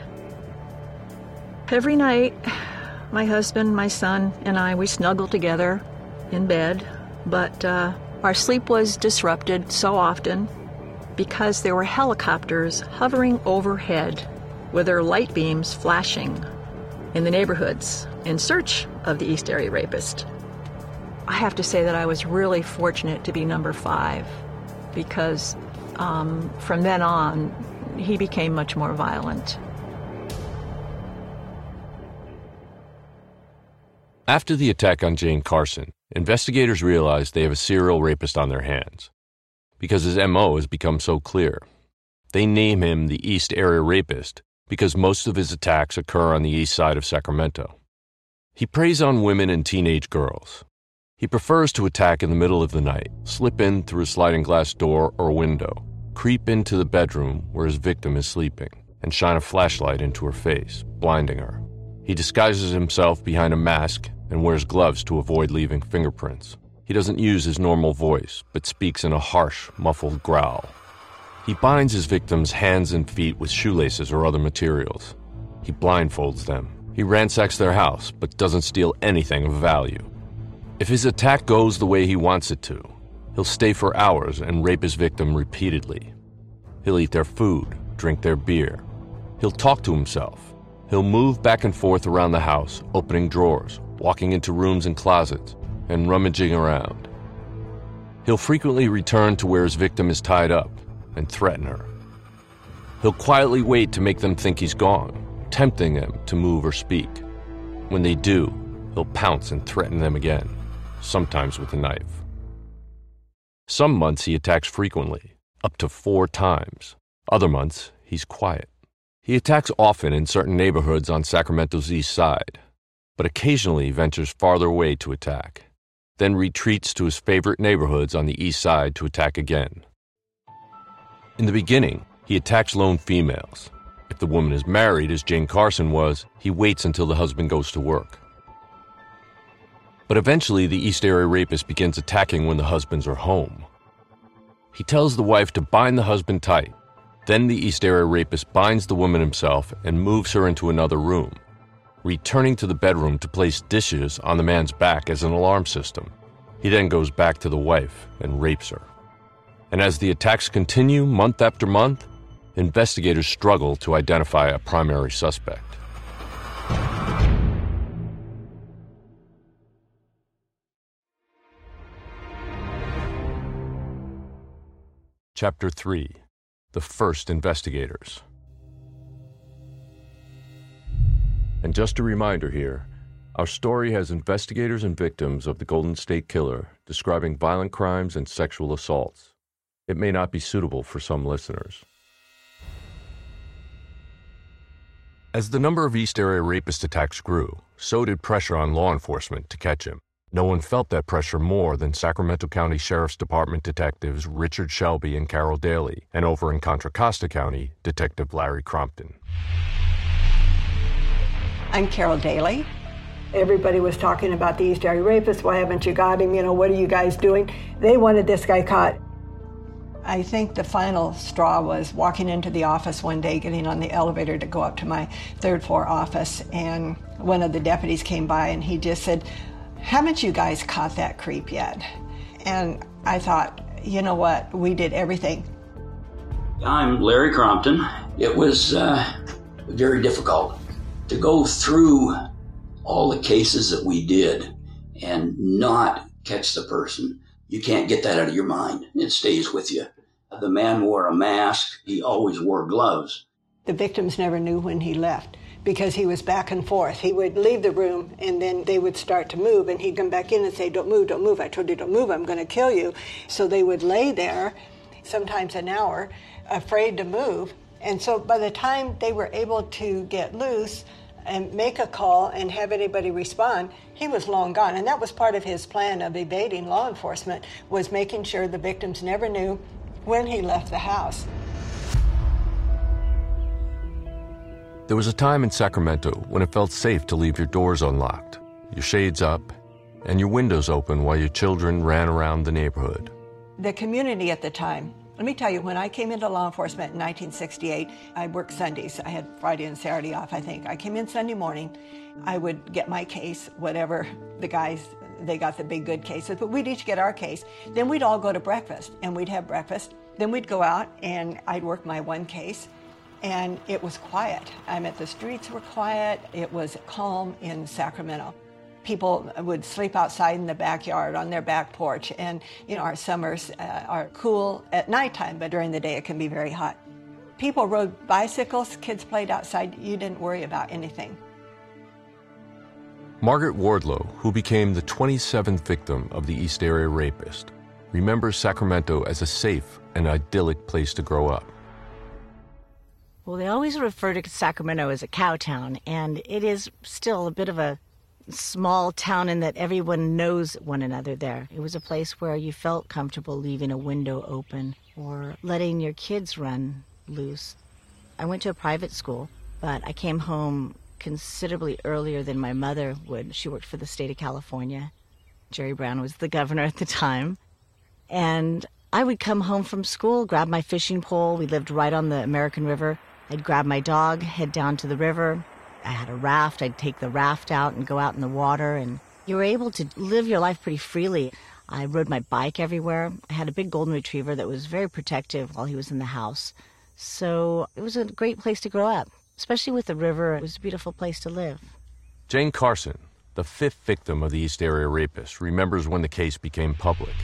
Every night, my husband, my son, and I, we snuggled together in bed, but our sleep was disrupted so often because there were helicopters hovering overhead with their light beams flashing in the neighborhoods in search of the East Area Rapist. I have to say that I was really fortunate to be number 5 because from then on, he became much more violent. After the attack on Jane Carson, investigators realized they have a serial rapist on their hands. because his MO has become so clear. They name him the East Area Rapist because most of his attacks occur on the east side of Sacramento. He preys on women and teenage girls. He prefers to attack in the middle of the night, slip in through a sliding glass door or window, creep into the bedroom where his victim is sleeping, and shine a flashlight into her face, blinding her. He disguises himself behind a mask and wears gloves to avoid leaving fingerprints. He doesn't use his normal voice, but speaks in a harsh, muffled growl. He binds his victims' hands and feet with shoelaces or other materials. He blindfolds them. He ransacks their house, but doesn't steal anything of value. If his attack goes the way he wants it to, he'll stay for hours and rape his victim repeatedly. He'll eat their food, drink their beer. He'll talk to himself. He'll move back and forth around the house, opening drawers, walking into rooms and closets, and rummaging around. He'll frequently return to where his victim is tied up and threaten her. He'll quietly wait to make them think he's gone, tempting them to move or speak. When they do, he'll pounce and threaten them again, sometimes with a knife. Some months he attacks frequently, up to 4 times. Other months, he's quiet. He attacks often in certain neighborhoods on Sacramento's east side, but occasionally ventures farther away to attack, then retreats to his favorite neighborhoods on the east side to attack again. In the beginning, he attacks lone females. If the woman is married, as Jane Carson was, he waits until the husband goes to work. But eventually, the East Area Rapist begins attacking when the husbands are home. He tells the wife to bind the husband tight. Then the East Area Rapist binds the woman himself and moves her into another room, returning to the bedroom to place dishes on the man's back as an alarm system. He then goes back to the wife and rapes her. And as the attacks continue month after month, investigators struggle to identify a primary suspect. Chapter 3: The First Investigators. And just a reminder here, our story has investigators and victims of the Golden State Killer describing violent crimes and sexual assaults. It may not be suitable for some listeners. As the number of East Area Rapist attacks grew, so did pressure on law enforcement to catch him. No one felt that pressure more than Sacramento County Sheriff's Department detectives Richard Shelby and Carol Daly, and over in Contra Costa County, Detective Larry Crompton. I'm Carol Daly. Everybody was talking about the East Area Rapist. Why haven't you got him? What are you guys doing? They wanted this guy caught. I think the final straw was walking into the office one day, getting on the elevator to go up to my 3rd floor office, and one of the deputies came by and he just said, "Haven't you guys caught that creep yet?" And I thought, you know what, we did everything. I'm Larry Crompton. It was very difficult to go through all the cases that we did and not catch the person. You can't get that out of your mind. It stays with you. The man wore a mask. He always wore gloves. The victims never knew when he left because he was back and forth. He would leave the room and then they would start to move and he'd come back in and say, "Don't move, don't move. I told you don't move. I'm going to kill you." So they would lay there, sometimes an hour, afraid to move. And so by the time they were able to get loose and make a call and have anybody respond, he was long gone. And that was part of his plan of evading law enforcement, was making sure the victims never knew when he left the house. There was a time in Sacramento when it felt safe to leave your doors unlocked, your shades up, and your windows open while your children ran around the neighborhood. The community at the time, let me tell you, when I came into law enforcement in 1968, I worked Sundays. I had Friday and Saturday off, I think. I came in Sunday morning. I would get my case, whatever the guys, they got the big good cases, but we'd each get our case. Then we'd all go to breakfast, and we'd have breakfast. Then we'd go out, and I'd work my one case, and it was quiet. The streets were quiet. It was calm in Sacramento. People would sleep outside in the backyard on their back porch, and our summers are cool at nighttime, but during the day it can be very hot. People rode bicycles, kids played outside. You didn't worry about anything. Margaret Wardlow, who became the 27th victim of the East Area Rapist, remembers Sacramento as a safe and idyllic place to grow up. Well, they always refer to Sacramento as a cow town, and it is still a bit of a small town in that everyone knows one another there. It was a place where you felt comfortable leaving a window open or letting your kids run loose. I went to a private school, but I came home considerably earlier than my mother would. She worked for the state of California. Jerry Brown was the governor at the time. And I would come home from school, grab my fishing pole. We lived right on the American River. I'd grab my dog, head down to the river. I had a raft. I'd take the raft out and go out in the water. And you were able to live your life pretty freely. I rode my bike everywhere. I had a big golden retriever that was very protective while he was in the house. So it was a great place to grow up, especially with the river. It was a beautiful place to live. Jane Carson, the 5th victim of the East Area Rapist, remembers when the case became public.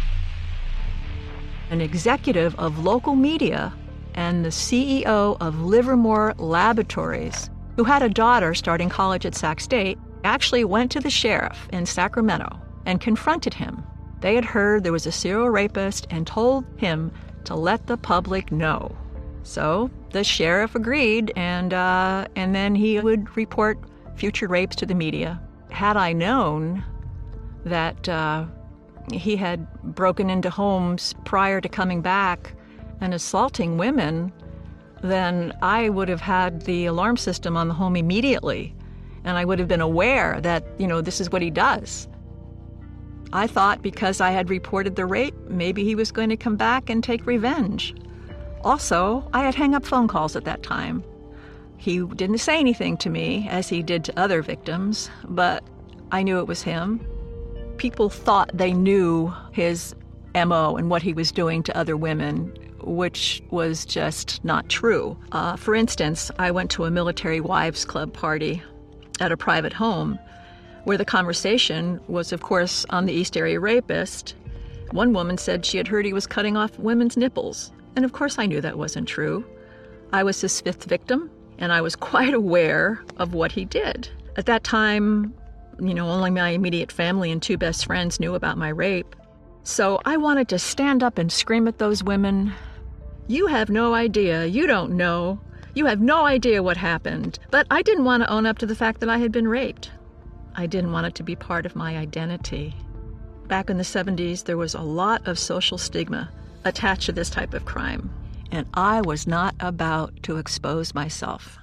An executive of local media and the CEO of Livermore Laboratories, who had a daughter starting college at Sac State, actually went to the sheriff in Sacramento and confronted him. They had heard there was a serial rapist and told him to let the public know. So the sheriff agreed, and then he would report future rapes to the media. Had I known that he had broken into homes prior to coming back and assaulting women, then I would have had the alarm system on the home immediately, and I would have been aware that, this is what he does. I thought because I had reported the rape, maybe he was going to come back and take revenge. Also, I had hung up phone calls at that time. He didn't say anything to me, as he did to other victims, but I knew it was him. People thought they knew his MO and what he was doing to other women, which was just not true. For instance, I went to a military wives club party at a private home where the conversation was, of course, on the East Area Rapist. One woman said she had heard he was cutting off women's nipples. And of course I knew that wasn't true. I was his 5th victim, and I was quite aware of what he did. At that time, only my immediate family and 2 best friends knew about my rape. So I wanted to stand up and scream at those women, "You have no idea, you don't know, you have no idea what happened." But I didn't want to own up to the fact that I had been raped. I didn't want it to be part of my identity. Back in the 70s, there was a lot of social stigma attached to this type of crime, and I was not about to expose myself.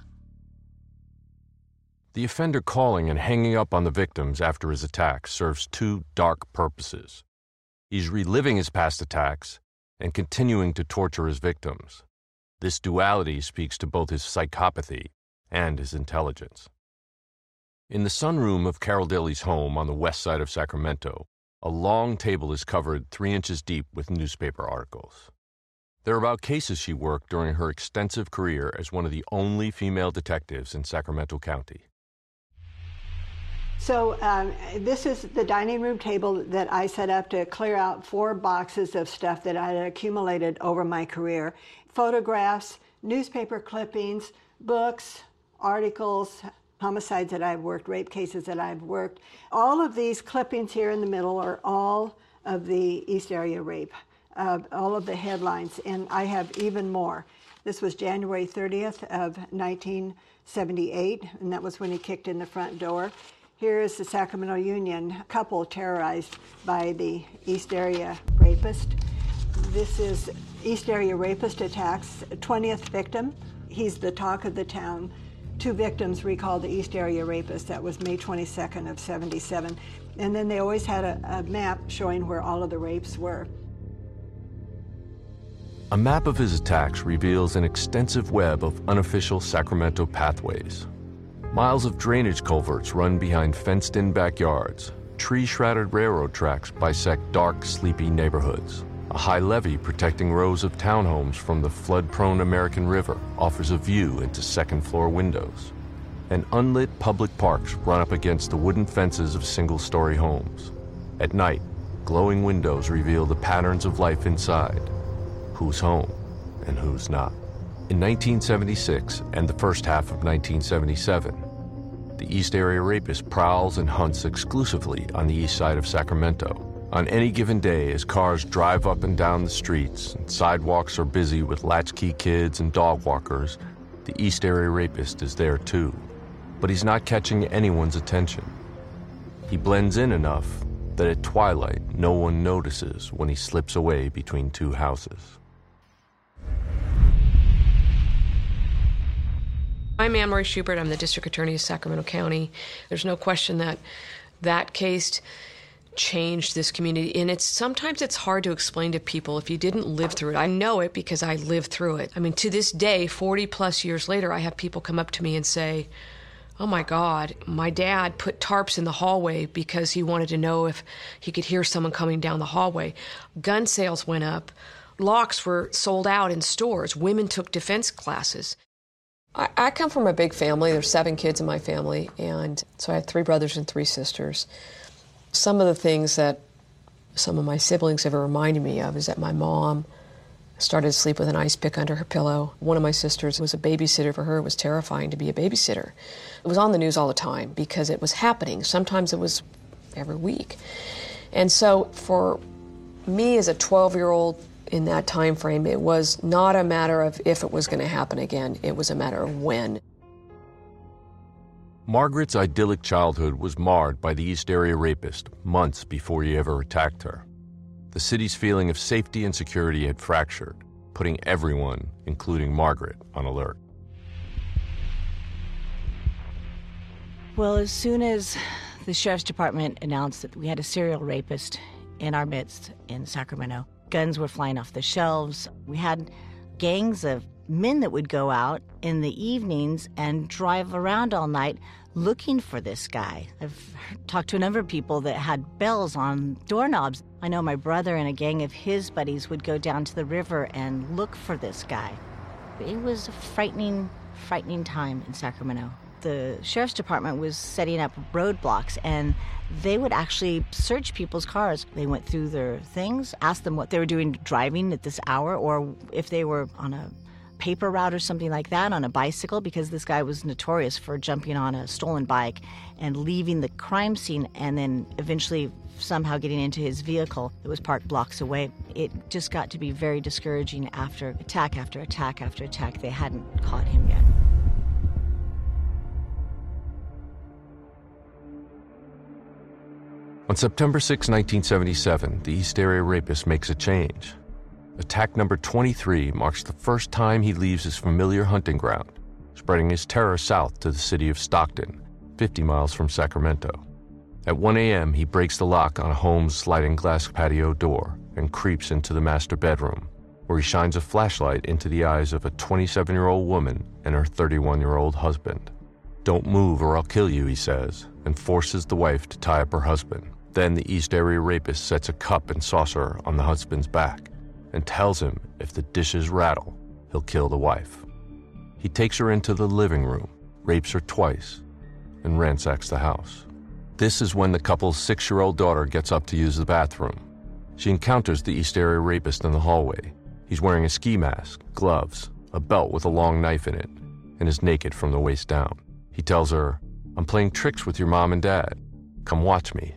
The offender calling and hanging up on the victims after his attack serves 2 dark purposes. He's reliving his past attacks and continuing to torture his victims. This duality speaks to both his psychopathy and his intelligence. In the sunroom of Carol Daly's home on the west side of Sacramento, a long table is covered 3 inches deep with newspaper articles. They're about cases she worked during her extensive career as one of the only female detectives in Sacramento County. So this is the dining room table that I set up to clear out 4 boxes of stuff that I had accumulated over my career. Photographs, newspaper clippings, books, articles, homicides that I've worked, rape cases that I've worked. All of these clippings here in the middle are all of the East Area rape, all of the headlines, and I have even more. This was January 30th of 1978, and that was when he kicked in the front door. Here is the Sacramento Union couple terrorized by the East Area Rapist. This is East Area Rapist attacks, 20th victim. He's the talk of the town. 2 victims recalled the East Area Rapist. That was May 22nd of 77. And then they always had a map showing where all of the rapes were. A map of his attacks reveals an extensive web of unofficial Sacramento pathways. Miles of drainage culverts run behind fenced-in backyards. Tree-shrouded railroad tracks bisect dark, sleepy neighborhoods. A high levee protecting rows of townhomes from the flood-prone American River offers a view into second-floor windows. And unlit public parks run up against the wooden fences of single-story homes. At night, glowing windows reveal the patterns of life inside. Who's home and who's not. In 1976 and the first half of 1977, the East Area Rapist prowls and hunts exclusively on the east side of Sacramento, On any given day, as cars drive up and down the streets and sidewalks are busy with latchkey kids and dog walkers, the East Area Rapist is there too. But he's not catching anyone's attention. He blends in enough that at twilight, no one notices when he slips away between two houses. I'm Anne Marie Schubert. I'm the District Attorney of Sacramento County. There's no question that that case changed this community, and sometimes it's hard to explain to people if you didn't live through it. I know it because I lived through it. I mean, to this day, 40 plus years later, I have people come up to me and say, "Oh my God, my dad put tarps in the hallway because he wanted to know if he could hear someone coming down the hallway." Gun sales went up. Locks were sold out in stores. Women took defense classes. I come from a big family. There's 7 kids in my family, and so I have 3 brothers and 3 sisters. Some of the things that some of my siblings have reminded me of is that my mom started to sleep with an ice pick under her pillow. One of my sisters was a babysitter. For her, it was terrifying to be a babysitter. It was on the news all the time because it was happening. Sometimes it was every week. And so for me as a 12-year-old in that time frame, it was not a matter of if it was going to happen again. It was a matter of when. Margaret's idyllic childhood was marred by the East Area Rapist months before he ever attacked her. The city's feeling of safety and security had fractured, putting everyone, including Margaret, on alert. Well, as soon as the Sheriff's Department announced that we had a serial rapist in our midst in Sacramento, guns were flying off the shelves. We had gangs of men that would go out in the evenings and drive around all night looking for this guy. I've talked to a number of people that had bells on doorknobs. I know my brother and a gang of his buddies would go down to the river and look for this guy. It was a frightening time in Sacramento. The Sheriff's Department was setting up roadblocks, and they would actually search people's cars. They went through their things, asked them what they were doing driving at this hour, or if they were on a paper route or something like that on a bicycle, because this guy was notorious for jumping on a stolen bike and leaving the crime scene and then eventually somehow getting into his vehicle that was parked blocks away. It just got to be very discouraging after attack after attack after attack. They hadn't caught him yet. On September 6, 1977, the East Area Rapist makes a change. Attack number 23 marks the first time he leaves his familiar hunting ground, spreading his terror south to the city of Stockton, 50 miles from Sacramento. At 1 a.m., he breaks the lock on a home's sliding glass patio door and creeps into the master bedroom, where he shines a flashlight into the eyes of a 27-year-old woman and her 31-year-old husband. "Don't move or I'll kill you," he says, and forces the wife to tie up her husband. Then the East Area Rapist sets a cup and saucer on the husband's back and tells him if the dishes rattle, he'll kill the wife. He takes her into the living room, rapes her twice, and ransacks the house. This is when the couple's 6-year-old daughter gets up to use the bathroom. She encounters the East Area Rapist in the hallway. He's wearing a ski mask, gloves, a belt with a long knife in it, and is naked from the waist down. He tells her, "I'm playing tricks with your mom and dad. Come watch me."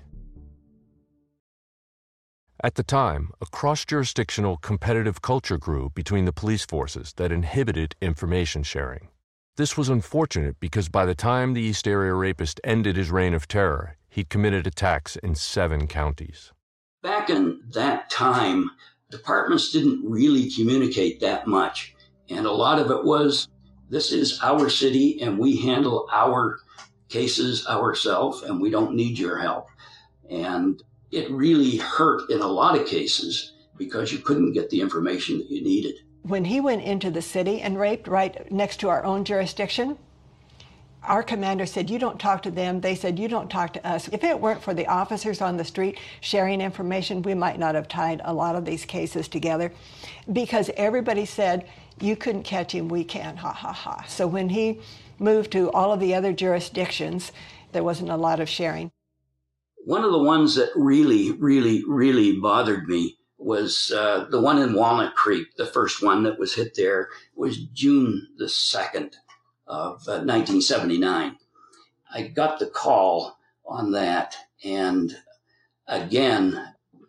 At the time, a cross-jurisdictional competitive culture grew between the police forces that inhibited information sharing. This was unfortunate because by the time the East Area Rapist ended his reign of terror, he'd committed attacks in 7 counties. Back in that time, departments didn't really communicate that much. And a lot of it was, this is our city and we handle our cases ourselves and we don't need your help. And it really hurt in a lot of cases because you couldn't get the information that you needed. When he went into the city and raped right next to our own jurisdiction, our commander said, "You don't talk to them." They said, "You don't talk to us." If it weren't for the officers on the street sharing information, we might not have tied a lot of these cases together, because everybody said, "You couldn't catch him, we can, ha, ha, ha." So when he moved to all of the other jurisdictions, there wasn't a lot of sharing. One of the ones that really bothered me was the one in Walnut Creek. The first one that was hit there was June the 2nd of 1979. I got the call on that, and again,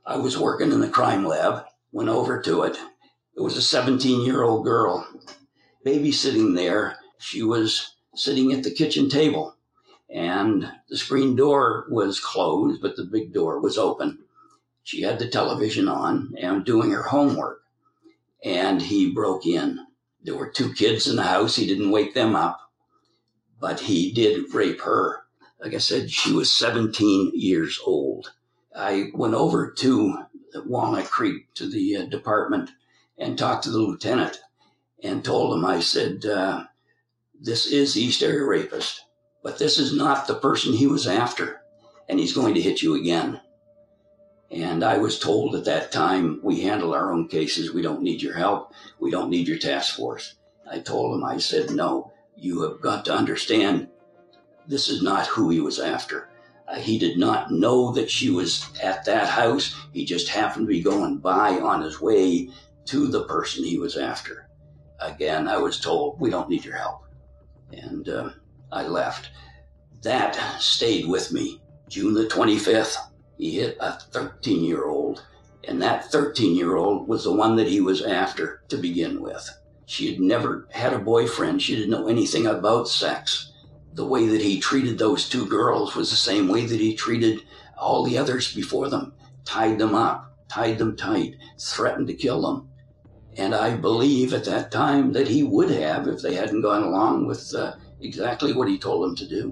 I was working in the crime lab, went over to it. It was a 17-year-old girl babysitting there. She was sitting at the kitchen table, and the screen door was closed, but the big door was open. She had the television on and doing her homework, and he broke in. There were 2 kids in the house. He didn't wake them up, but he did rape her. Like I said, she was 17 years old. I went over to Walnut Creek to the department and talked to the lieutenant and told him, I said, this is East Area Rapist, but this is not the person he was after, and he's going to hit you again. And I was told at that time, we handle our own cases. We don't need your help. We don't need your task force. I told him, I said, no, you have got to understand, this is not who he was after. He did not know that she was at that house. He just happened to be going by on his way to the person he was after. Again, I was told, we don't need your help. And I left. That stayed with me. June the 25th, he hit a 13-year-old. And that 13-year-old was the one that he was after to begin with. She had never had a boyfriend. She didn't know anything about sex. The way that he treated those 2 girls was the same way that he treated all the others before them. Tied them up, tied them tight, threatened to kill them. And I believe at that time that he would have if they hadn't gone along with exactly what he told them to do.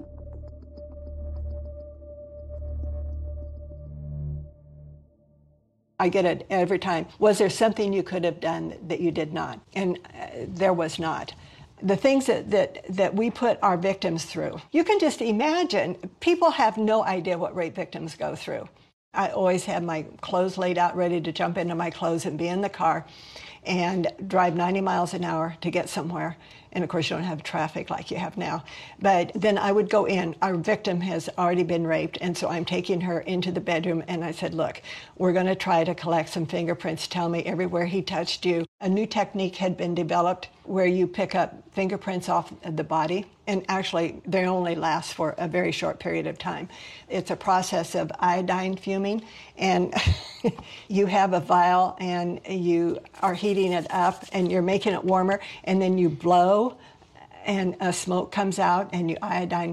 I get it every time. Was there something you could have done that you did not? And there was not. The things that we put our victims through, you can just imagine. People have no idea what rape victims go through. I always have my clothes laid out, ready to jump into my clothes and be in the car and drive 90 miles an hour to get somewhere. And of course, you don't have traffic like you have now. But then I would go in. Our victim has already been raped, and so I'm taking her into the bedroom, and I said, look, we're going to try to collect some fingerprints. Tell me everywhere he touched you. A new technique had been developed where you pick up fingerprints off the body, and actually they only last for a very short period of time. It's a process of iodine fuming, and you have a vial and you are heating it up and you're making it warmer, and then you blow and smoke comes out and you iodine